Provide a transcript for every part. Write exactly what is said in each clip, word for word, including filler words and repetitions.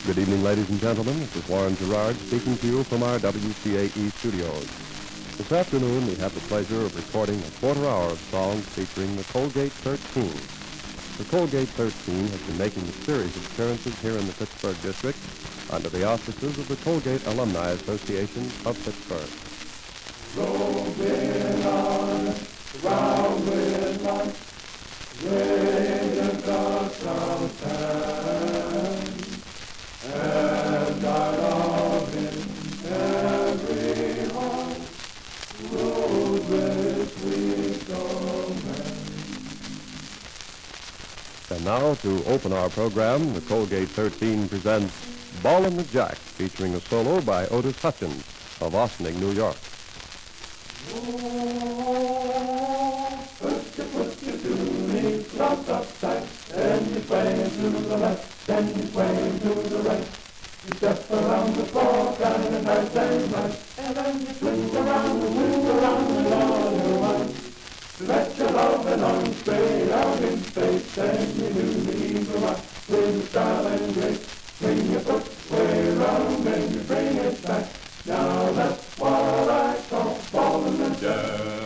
Good evening, ladies and gentlemen. This is Warren Gerard speaking to you from our W C A E studios. This afternoon, we have the pleasure of recording a quarter hour of songs featuring the Colgate thirteen. The Colgate thirteen has been making a series of appearances here in the Pittsburgh district under the auspices of the Colgate Alumni Association of Pittsburgh. Rolling on, round with life, radiant dust of time, and I love in every heart, rose with sweet romance. And now, to open our program, the Colgate thirteen presents Ballin' the Jack, featuring a solo by Otis Hutchins of Ossining, New York. Oh, put your, put your two-knee gloves upside, then you sway to the left, then you sway to the right. You step around the floor, kind of nice and right, and then you swing around and swing around and all your mind. Let your loving arms straight out in space, then you do the eagle rock with style and grace. Swing your foot way around and you bring it back. Now that's what I call ballin' the jack.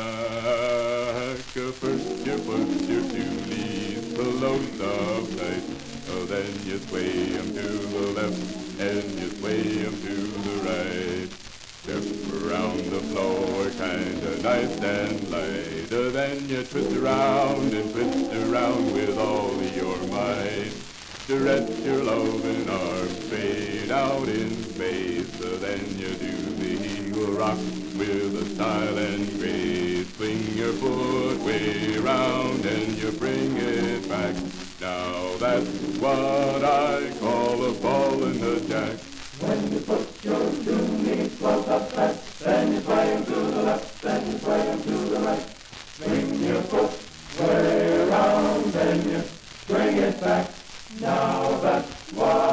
First you put your two knees below the plate, oh, then you sway 'em to the left and you sway 'em to the right. Step around the floor kinda nice and light, oh, then you twist around and twist around with all your might. Stretch your loving arms straight out in space, so then you do the eagle rock with a style and grace. Swing your foot way round and you bring it back. Now that's what I call a ballin' the jack. When you put your two knees close up flat, then you sway 'em to the left, then you sway 'em to the right. Swing your foot way around, then you bring it back. Now that's what